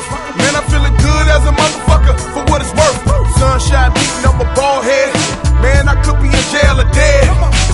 Man, I'm feeling good as a motherfucker for what it's worth. Sunshine beating on my bald head. Man, I could be in jail or dead.